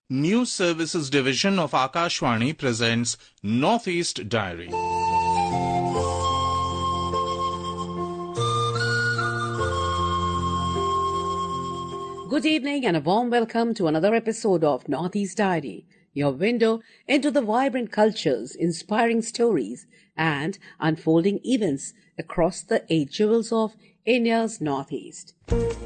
News Services Division of Akashvani presents Northeast Diary. Good evening and a warm welcome to another episode of Northeast Diary, your window into the vibrant cultures, inspiring stories, and unfolding events across the 8 jewels of India's Northeast.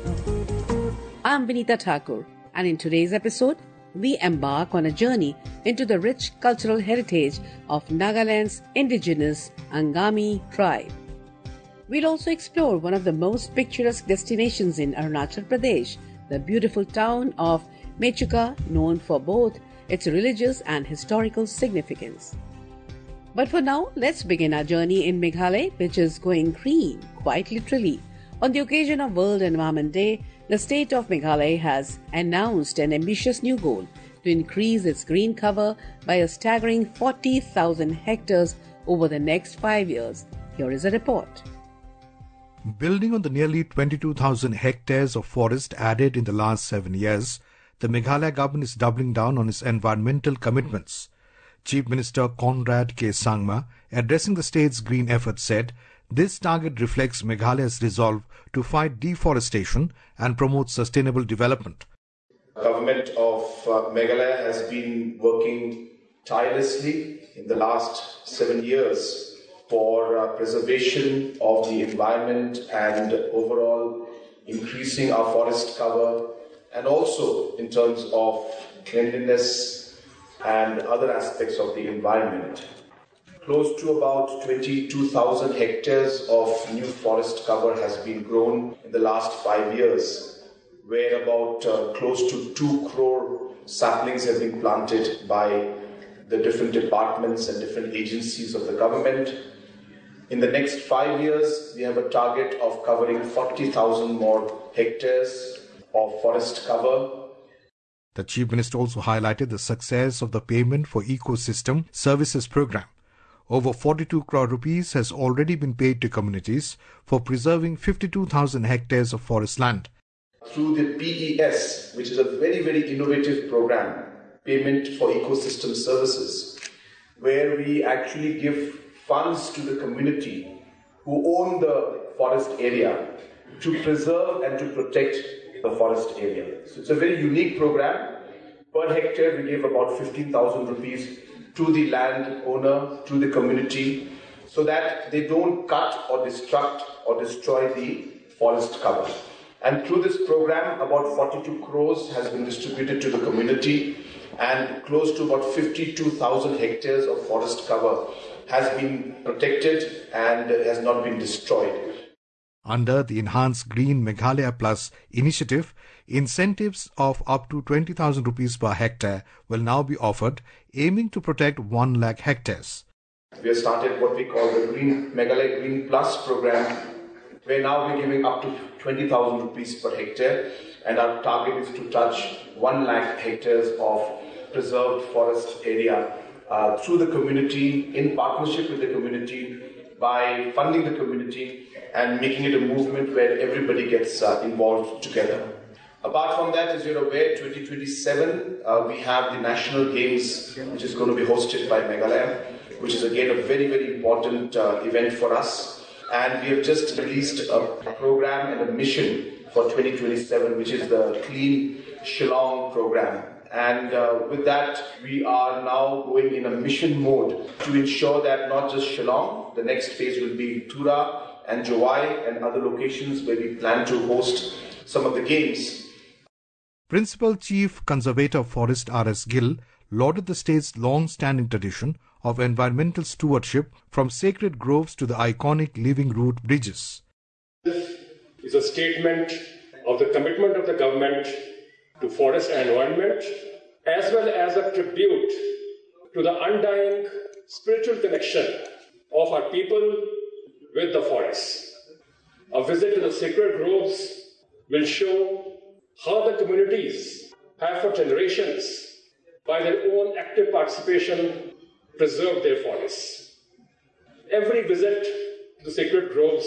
I'm Vinita Thakur, and in today's episode, we embark on a journey into the rich cultural heritage of Nagaland's indigenous Angami tribe. We'll also explore one of the most picturesque destinations in Arunachal Pradesh, the beautiful town of Mechuka, known for both its religious and historical significance. But for now, let's begin our journey in Meghalaya, which is going green, quite literally. On the occasion of World Environment Day, the state of Meghalaya has announced an ambitious new goal to increase its green cover by a staggering 40,000 hectares over the next 5 years. Here is a report. Building on the nearly 22,000 hectares of forest added in the last 7 years, the Meghalaya government is doubling down on its environmental commitments. Chief Minister Conrad K. Sangma, addressing the state's green effort, said, "This target reflects Meghalaya's resolve to fight deforestation and promote sustainable development." The government of Meghalaya has been working tirelessly in the last 7 years for preservation of the environment and overall increasing our forest cover, and also in terms of cleanliness and other aspects of the environment. Close to about 22,000 hectares of new forest cover has been grown in the last 5 years, where about close to 2 crore saplings have been planted by the different departments and different agencies of the government. In the next 5 years, we have a target of covering 40,000 more hectares of forest cover. The Chief Minister also highlighted the success of the Payment for Ecosystem Services program. Over 42 crore rupees has already been paid to communities for preserving 52,000 hectares of forest land. Through the PES, which is a very, very innovative program, Payment for Ecosystem Services, where we actually give funds to the community who own the forest area to preserve and to protect the forest area. So it's a very unique program. Per hectare, we give about 15,000 rupees to the landowner, to the community, so that they don't cut or destruct or destroy the forest cover. And through this program, about 42 crores has been distributed to the community, and close to about 52,000 hectares of forest cover has been protected and has not been destroyed. Under the Enhanced Green Meghalaya Plus initiative, incentives of up to 20,000 rupees per hectare will now be offered, aiming to protect 1 lakh hectares. We have started what we call the Green Meghalaya Green Plus program, where now we're giving up to 20,000 rupees per hectare, and our target is to touch 1 lakh hectares of preserved forest area through the community, in partnership with the community, by funding the community and making it a movement where everybody gets involved together. Apart from that, as you're aware, 2027 we have the National Games, which is going to be hosted by Meghalaya, which is again a very, very important event for us. And we have just released a program and a mission for 2027, which is the Clean Shillong program. And with that, we are now going in a mission mode to ensure that not just Shillong, the next phase will be Tura and Jowai and other locations where we plan to host some of the games. Principal Chief Conservator of Forest R.S. Gill lauded the state's long-standing tradition of environmental stewardship, from sacred groves to the iconic living root bridges. This is a statement of the commitment of the government to forest and environment, as well as a tribute to the undying spiritual connection of our people with the forests. A visit to the sacred groves will show how the communities have for generations, by their own active participation, preserved their forests. Every visit to the sacred groves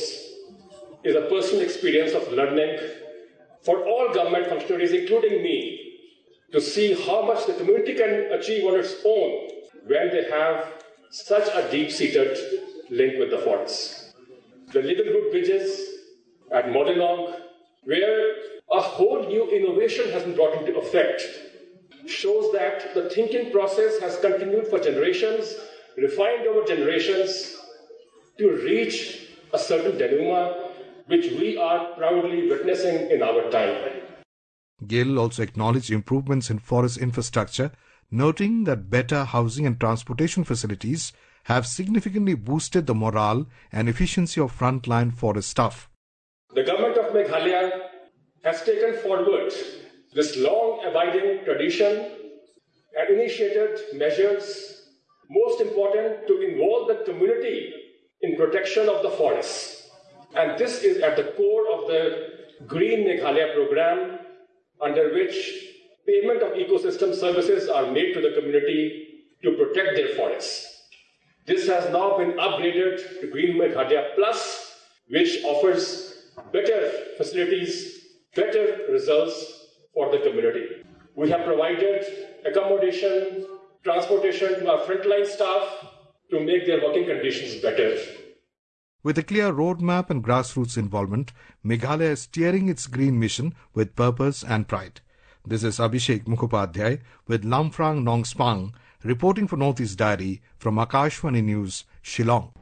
is a personal experience of learning for all government functionaries, including me, to see how much the community can achieve on its own when they have such a deep-seated link with the forests. The livelihood bridges at Modelong, where a whole new innovation has been brought into effect, shows that the thinking process has continued for generations, refined over generations, to reach a certain denouement which we are proudly witnessing in our time. Gill also acknowledged improvements in forest infrastructure, noting that better housing and transportation facilities have significantly boosted the morale and efficiency of frontline forest staff. The government of Meghalaya has taken forward this long-abiding tradition and initiated measures, most important, to involve the community in protection of the forests. And this is at the core of the Green Meghalaya program, under which payment of ecosystem services are made to the community to protect their forests. This has now been upgraded to Green Meghalaya Plus, which offers better facilities, better results for the community. We have provided accommodation, transportation to our frontline staff to make their working conditions better. With a clear roadmap and grassroots involvement, Meghalaya is steering its green mission with purpose and pride. This is Abhishek Mukhopadhyay with Lamphang Nongspang reporting for Northeast Diary from Akashvani News, Shillong.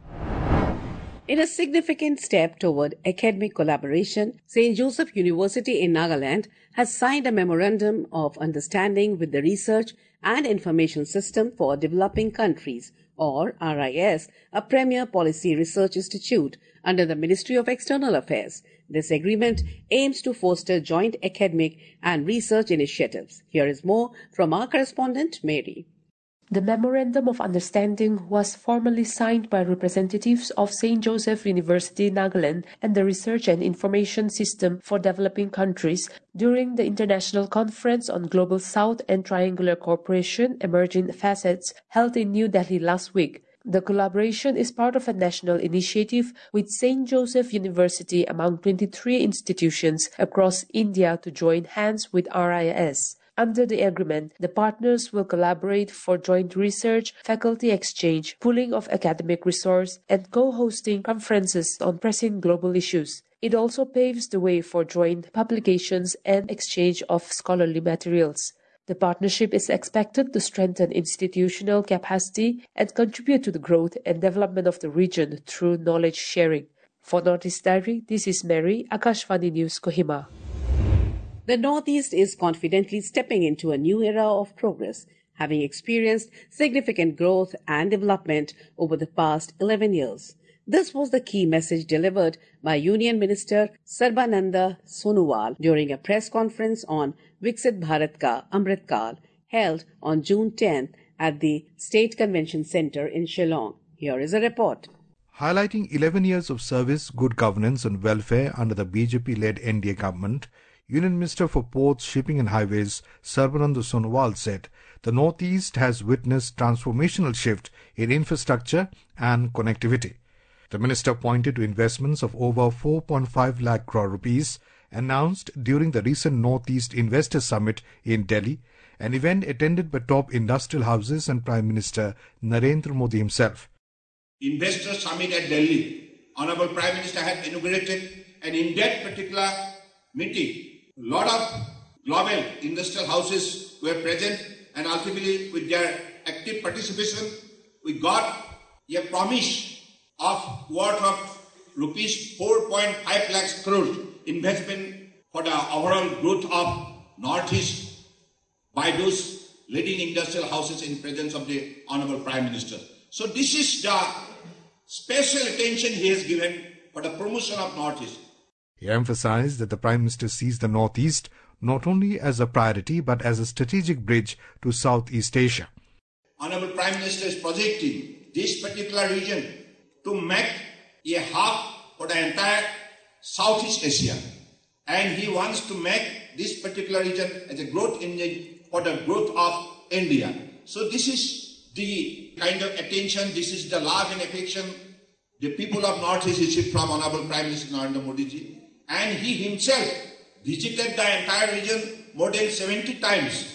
In a significant step toward academic collaboration, St. Joseph University in Nagaland has signed a Memorandum of Understanding with the Research and Information System for Developing Countries, or RIS, a premier policy research institute under the Ministry of External Affairs. This agreement aims to foster joint academic and research initiatives. Here is more from our correspondent, Mary. The Memorandum of Understanding was formally signed by representatives of St. Joseph University, Nagaland, and the Research and Information System for Developing Countries during the International Conference on Global South and Triangular Cooperation Emerging Facets held in New Delhi last week. The collaboration is part of a national initiative with St. Joseph University among 23 institutions across India to join hands with RIS. Under the agreement, the partners will collaborate for joint research, faculty exchange, pooling of academic resource, and co-hosting conferences on pressing global issues. It also paves the way for joint publications and exchange of scholarly materials. The partnership is expected to strengthen institutional capacity and contribute to the growth and development of the region through knowledge sharing. For Northeast Diary, this is Mary, Akashvani News, Kohima. The Northeast is confidently stepping into a new era of progress, having experienced significant growth and development over the past 11 years. This was the key message delivered by Union Minister Sarbananda Sonowal during a press conference on Viksit Bharat Ka Amrit Kaal held on June 10th at the State Convention Centre in Shillong. Here is a report. Highlighting 11 years of service, good governance and welfare under the BJP-led NDA government, Union Minister for Ports, Shipping and Highways Sarbananda Sonowal said the Northeast has witnessed transformational shift in infrastructure and connectivity. The minister pointed to investments of over 4.5 lakh crore rupees announced during the recent Northeast Investor Summit in Delhi, an event attended by top industrial houses and Prime Minister Narendra Modi himself. Investor Summit at Delhi, Honorable Prime Minister had inaugurated, and in that particular meeting, a lot of global industrial houses were present, and ultimately with their active participation, we got a promise of worth of rupees 4.5 lakhs crore investment for the overall growth of Northeast by those leading industrial houses in presence of the Honorable Prime Minister. So this is the special attention he has given for the promotion of Northeast. He emphasized that the Prime Minister sees the Northeast not only as a priority but as a strategic bridge to Southeast Asia. Honorable Prime Minister is projecting this particular region to make a hub for the entire Southeast Asia, and he wants to make this particular region as a growth engine for the growth of India. So this is the kind of attention, this is the love and affection the people of Northeast received from Honorable Prime Minister Narendra Modi ji. And he himself visited the entire region more than 70 times.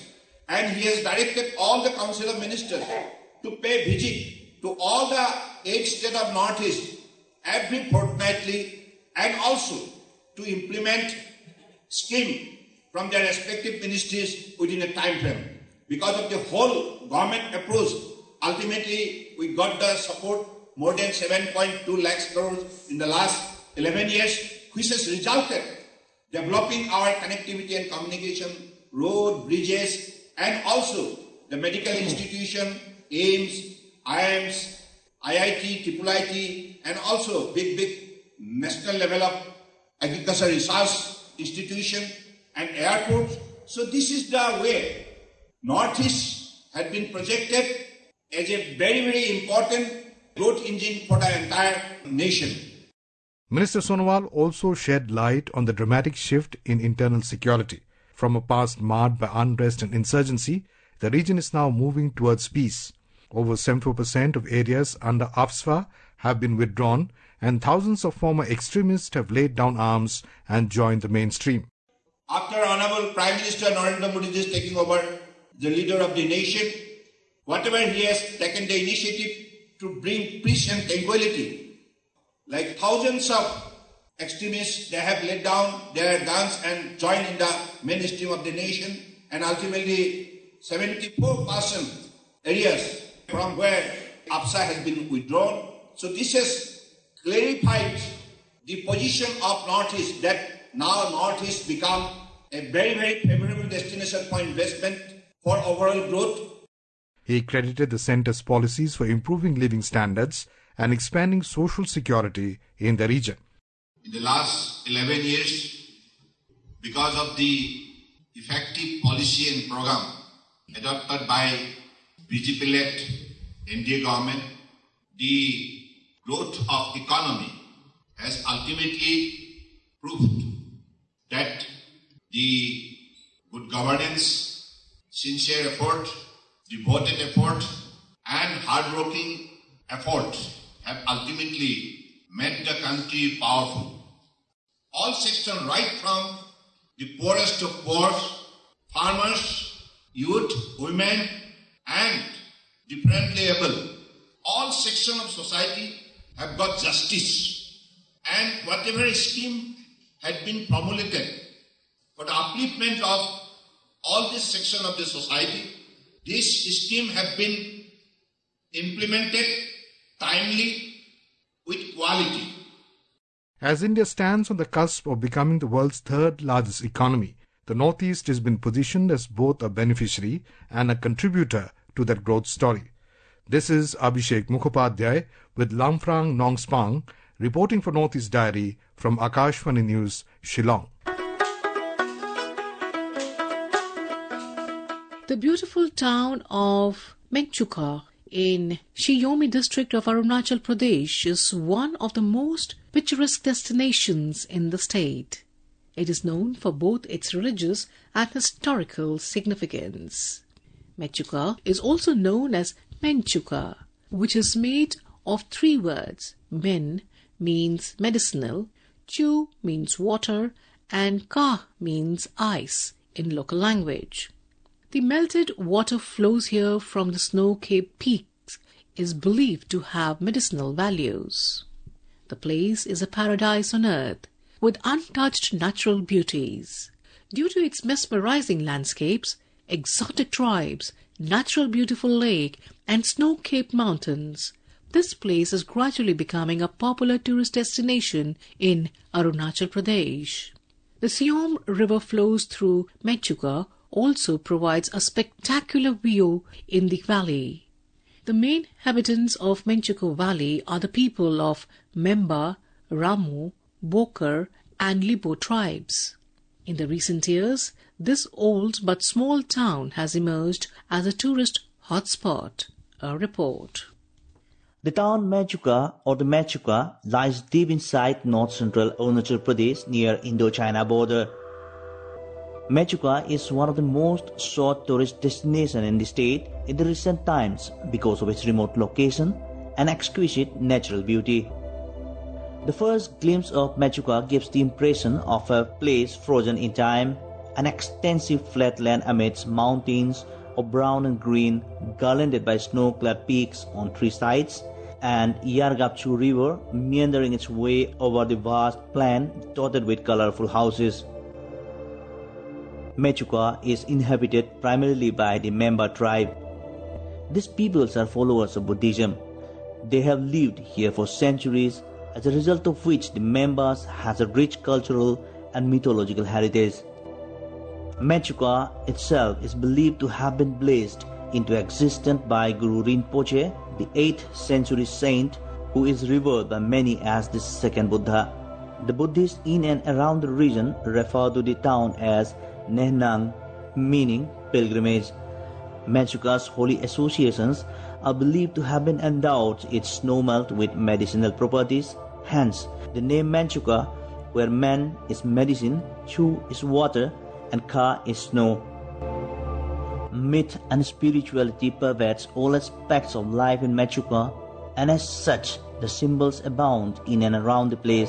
and he has directed all the Council of Ministers to pay visit to all the 8 states of Northeast every fortnightly, and also to implement scheme from their respective ministries within a time frame. Because of the whole government approach, ultimately we got the support more than 7.2 lakhs crores in the last 11 years, which has resulted developing our connectivity and communication, road, bridges, and also the medical institution, AIIMS, IIMS, IIT, IIIT, and also big national level of agriculture research institution and airports. So this is the way Northeast had been projected as a very important growth engine for the entire nation. Minister Sonowal also shed light on the dramatic shift in internal security. From a past marred by unrest and insurgency, the region is now moving towards peace. Over 74% of areas under AFSPA have been withdrawn, and thousands of former extremists have laid down arms and joined the mainstream. After Honorable Prime Minister Narendra Modi is taking over the leader of the nation, whatever he has taken the initiative to bring peace and tranquility, like thousands of extremists, they have laid down their guns and joined in the mainstream of the nation, and ultimately 74% areas from where AFSA has been withdrawn. So this has clarified the position of Northeast, that now Northeast become a very favorable destination for investment for overall growth. He credited the centre's policies for improving living standards and expanding social security in the region. In the last 11 years, because of the effective policy and program adopted by BJP-led NDA government, the growth of economy has ultimately proved that the good governance, sincere effort, devoted effort, and hard-working effort have ultimately made the country powerful. All sections, right from the poorest of poor, farmers, youth, women, and differently able, all sections of society have got justice, and whatever scheme had been promulgated for the upliftment of all this section of the society, this scheme have been implemented timely with quality. As India stands on the cusp of becoming the world's third largest economy, the Northeast has been positioned as both a beneficiary and a contributor to that growth story. This is Abhishek Mukhopadhyay with Lamfrang Nongspang reporting for Northeast Diary from Akashvani News, Shillong. The beautiful town of Menchuka in Shiyomi district of Arunachal Pradesh is one of the most picturesque destinations in the state. It is known for both its religious and historical significance. Menchuka is also known as Menchuka, which is made of 3 words. Men means medicinal, Chu means water, and Ka means ice in local language. The melted water flows here from the snow-capped peaks is believed to have medicinal values. The place is a paradise on earth with untouched natural beauties. Due to its mesmerizing landscapes, exotic tribes, natural beautiful lake, and snow-capped mountains, this place is gradually becoming a popular tourist destination in Arunachal Pradesh. The Siom River flows through Menchuka, also provides a spectacular view in the valley. The main inhabitants of Menchuka Valley are the people of Memba, Ramu, Bokar, and Libo tribes. In the recent years, this old but small town has emerged as a tourist hotspot. A report. The town Menchuka or the Menchuka lies deep inside north-central Arunachal Pradesh near Indo-China border. Menchuka is one of the most sought tourist destinations in the state in the recent times because of its remote location and exquisite natural beauty. The first glimpse of Menchuka gives the impression of a place frozen in time, an extensive flatland amidst mountains of brown and green, garlanded by snow-clad peaks on three sides, and Yargapchu River meandering its way over the vast plain dotted with colorful houses. Mechuka is inhabited primarily by the Memba tribe. These peoples are followers of Buddhism. They have lived here for centuries, as a result of which the Membas has a rich cultural and mythological heritage. Mechuka itself is believed to have been blessed into existence by Guru Rinpoche, the 8th century saint who is revered by many as the second Buddha. The Buddhists in and around the region refer to the town as Nehnang, meaning pilgrimage. Mechuka's holy associations are believed to have been endowed its snowmelt with medicinal properties, hence the name Mechuka, where men is medicine, chu is water, and ka is snow. Myth and spirituality pervades all aspects of life in Mechuka, and as such, the symbols abound in and around the place.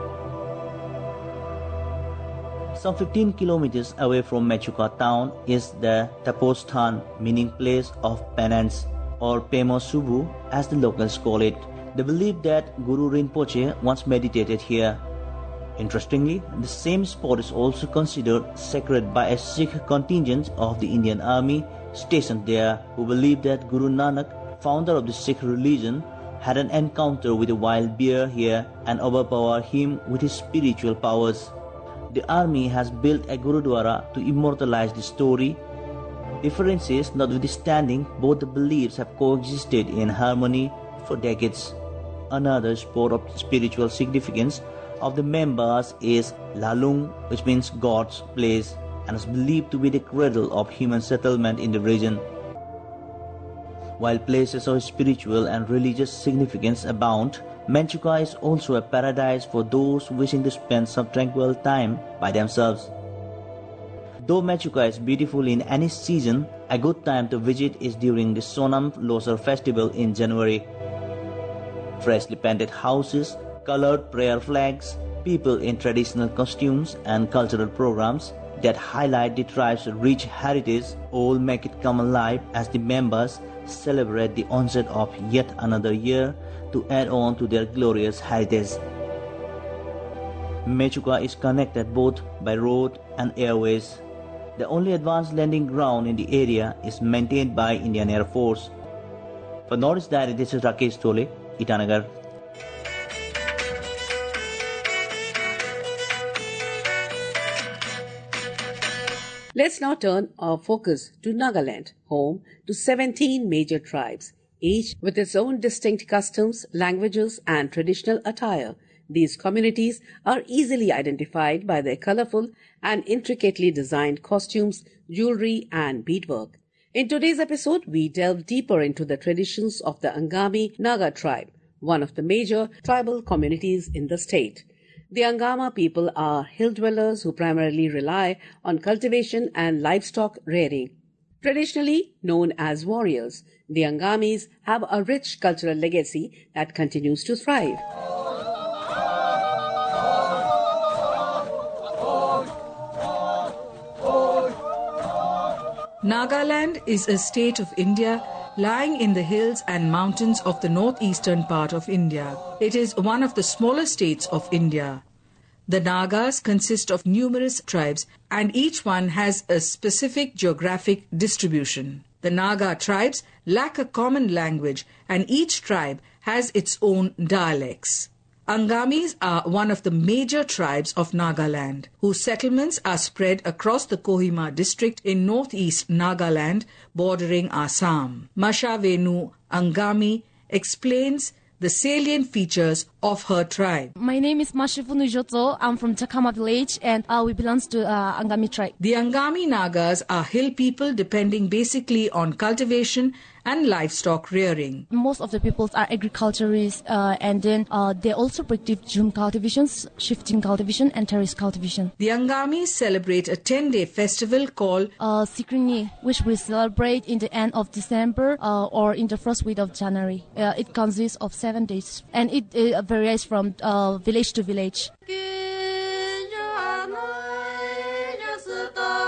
Some 15 kilometers away from Mechuka town is the Tapostan, meaning place of penance, or Pema Subu as the locals call it. They believe that Guru Rinpoche once meditated here. Interestingly, the same spot is also considered sacred by a Sikh contingent of the Indian army stationed there, who believe that Guru Nanak, founder of the Sikh religion, had an encounter with a wild bear here and overpowered him with his spiritual powers. The army has built a Gurudwara to immortalize the story. Differences notwithstanding, both the beliefs have coexisted in harmony for decades. Another spot of spiritual significance of the Membas is Lalung, which means God's place, and is believed to be the cradle of human settlement in the region. While places of spiritual and religious significance abound, Mechuka is also a paradise for those wishing to spend some tranquil time by themselves. Though Mechuka is beautiful in any season, a good time to visit is during the Sonam Losar festival in January. Freshly painted houses, colored prayer flags, people in traditional costumes, and cultural programs that highlight the tribe's rich heritage all make it come alive as the members celebrate the onset of yet another year to add on to their glorious heritage. Mechuka is connected both by road and airways. The only advanced landing ground in the area is maintained by Indian Air Force. For Northeast Diary, this is Rakesh Tole, Itanagar. Let's now turn our focus to Nagaland, home to 17 major tribes, each with its own distinct customs, languages, and traditional attire. These communities are easily identified by their colorful and intricately designed costumes, jewelry, and beadwork. In today's episode, we delve deeper into the traditions of the Angami Naga tribe, one of the major tribal communities in the state. The Angama people are hill dwellers who primarily rely on cultivation and livestock rearing. Traditionally known as warriors, the Angamis have a rich cultural legacy that continues to thrive. Nagaland is a state of India lying in the hills and mountains of the northeastern part of India. It is one of the smaller states of India. The Nagas consist of numerous tribes and each one has a specific geographic distribution. The Naga tribes lack a common language and each tribe has its own dialects. Angamis are one of the major tribes of Nagaland, whose settlements are spread across the Kohima district in northeast Nagaland, bordering Assam. Masha Venu Angami explains the salient features of her tribe. My name is Mashifunu Joto. I'm from Takama village and we belong to Angami tribe. The Angami Nagas are hill people depending basically on cultivation and livestock rearing. Most of the peoples are agriculturists and then they also practice June cultivations, shifting cultivation and terrace cultivation. The Angamis celebrate a 10-day festival called Sikrini, which we celebrate in the end of December or in the first week of January. It consists of 7 days and it varies from village to village.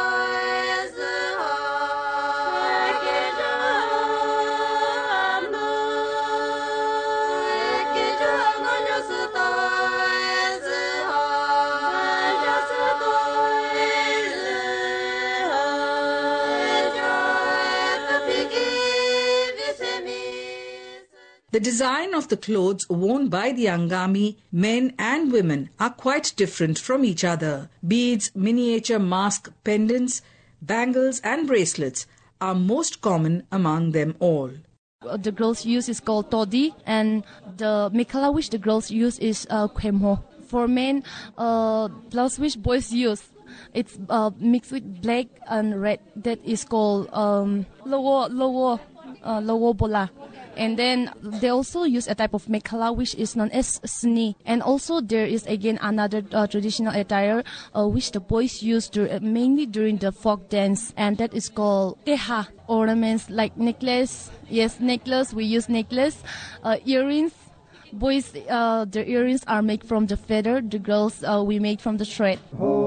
The design of the clothes worn by the Angami, men and women, are quite different from each other. Beads, miniature mask, pendants, bangles and bracelets are most common among them all. The girls use is called todi, and the mikala which the girls use is khemho. For men, blouse which boys use, it's mixed with black and red. That is called lowo bola. And then they also use a type of mekhala which is known as sni. And also there is again another traditional attire which the boys use mainly during the folk dance, and that is called teha. Ornaments like necklace. Yes, necklace. We use necklace. Earrings. Boys, their earrings are made from the feather. The girls, we make from the thread.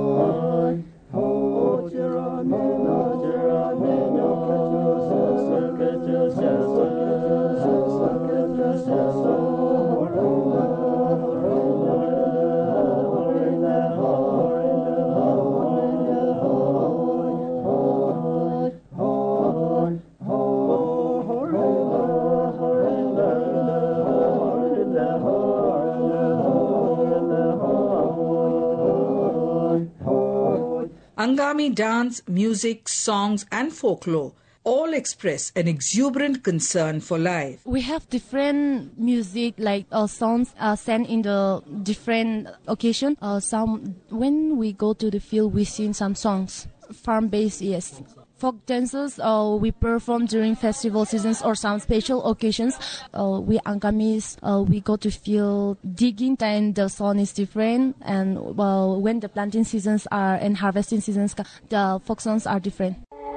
Angami dance, music, songs and folklore all express an exuberant concern for life. We have different music, like songs sang in the different occasion. Some when we go to the field, we sing some songs. Farm-based, yes. Folk dances we perform during festival seasons or some special occasions. We Angamis, we go to field digging, and the song is different. And when the planting seasons are and harvesting seasons, the folk songs are different.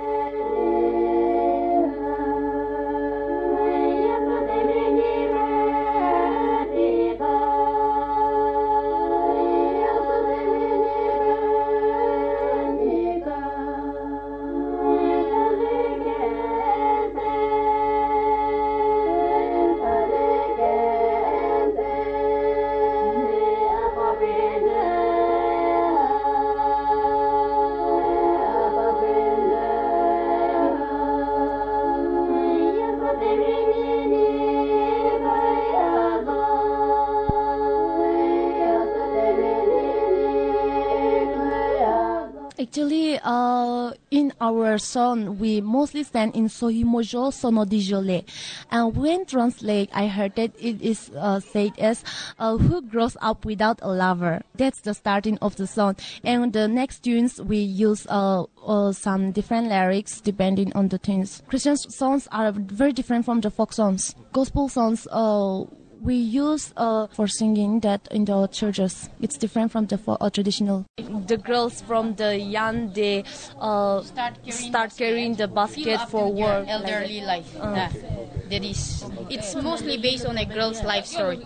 Actually, in our song, we mostly stand in Sohimojo Sonodijole. And when translate, I heard that it is said as who grows up without a lover. That's the starting of the song. And the next tunes, we use some different lyrics depending on the tunes. Christian songs are very different from the folk songs. Gospel songs, we use for singing that in the churches. It's different from the traditional. The girls from the young, they start carrying the basket for work. Elderly life. That is, it's mostly based on a girl's life story.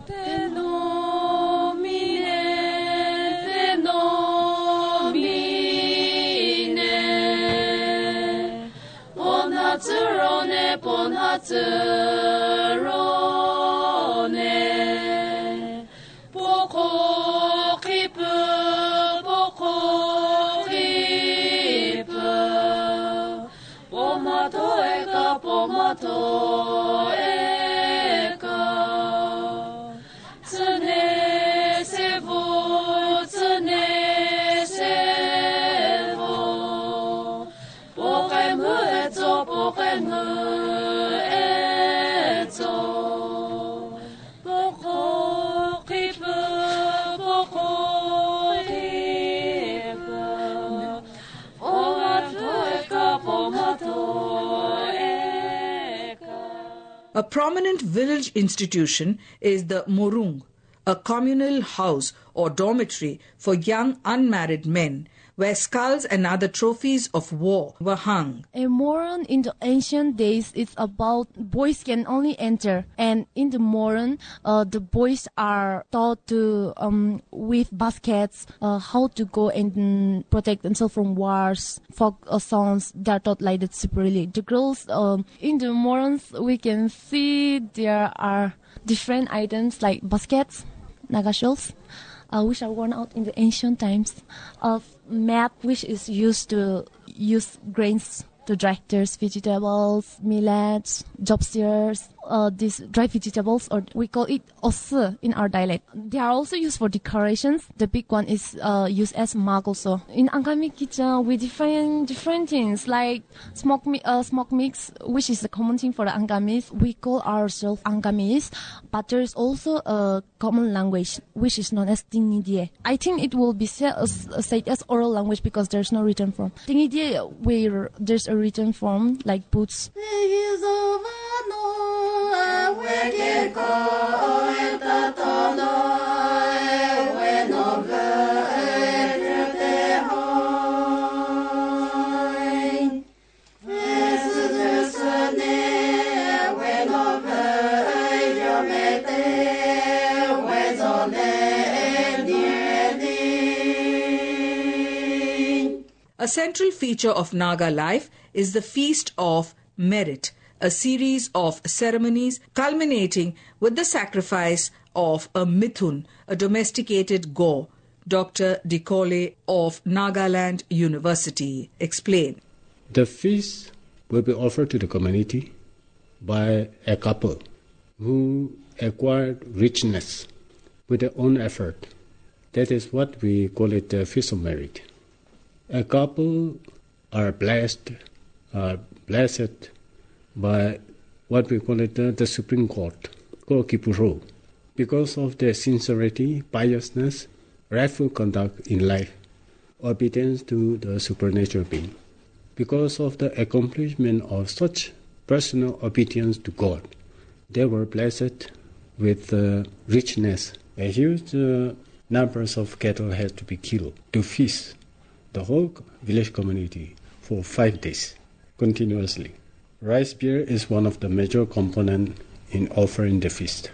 A prominent village institution is the Morung, a communal house or dormitory for young unmarried men, where skulls and other trophies of war were hung. A moron in the ancient days is about boys can only enter, and in the moron, the boys are taught to with baskets, how to go and protect themselves from wars, folk songs. They are taught like that separately. The girls in the morons, we can see there are different items like baskets, nagashols, which are worn out in the ancient times, of mat which is used to use grains to dry there's vegetables, millets, job steers. these dry vegetables, or we call it osu in our dialect. They are also used for decorations. The big one is used as mak also. In Angami kitchen, we define different things like smoke mix, which is the common thing for the Angamis. We call ourselves Angamis, but there is also a common language which is known as Tingidie. I think it will be said as oral language because there's no written form. Tingidie, where there's a written form like boots. A central feature of Naga life is the Feast of Merit, a series of ceremonies culminating with the sacrifice of a mithun, a domesticated gaur. Dr. Dikole of Nagaland University explained. The feast will be offered to the community by a couple who acquired richness with their own effort. That is what we call it the Feast of Merit. A couple are blessed by what we call it the Supreme Court, Ko Kipuro, because of their sincerity, piousness, rightful conduct in life, obedience to the supernatural being. Because of the accomplishment of such personal obedience to God, they were blessed with richness. A huge numbers of cattle had to be killed to feast the whole village community for 5 days continuously. Rice beer is one of the major components in offering the feast.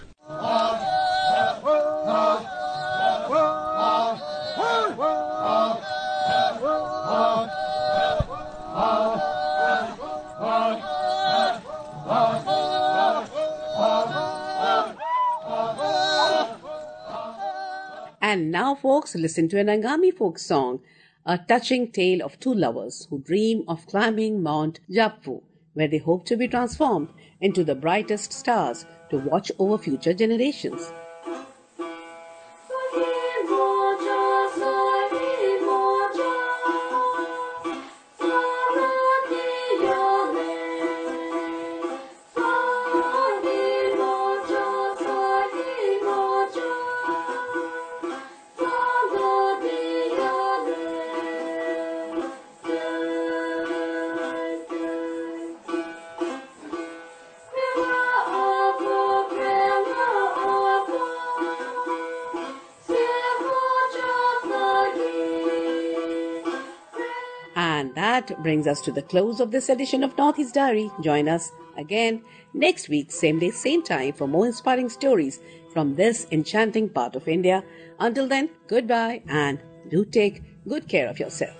And now, folks, listen to an Angami folk song, a touching tale of two lovers who dream of climbing Mount Japfu, where they hope to be transformed into the brightest stars to watch over future generations. And that brings us to the close of this edition of Northeast Diary. Join us again next week, same day, same time, for more inspiring stories from this enchanting part of India. Until then, goodbye and do take good care of yourself.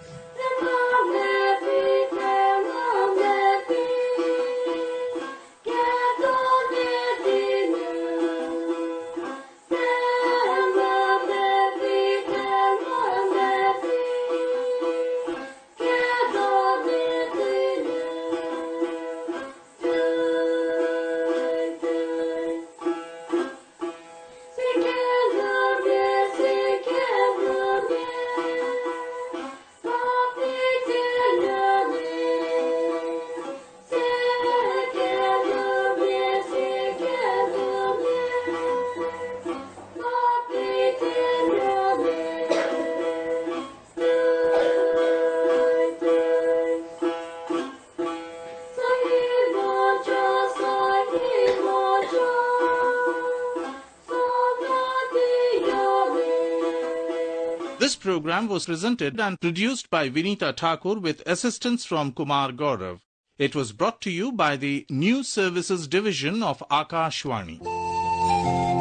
This program was presented and produced by Vinita Thakur with assistance from Kumar Gaurav. It was brought to you by the News Services Division of Akashvani.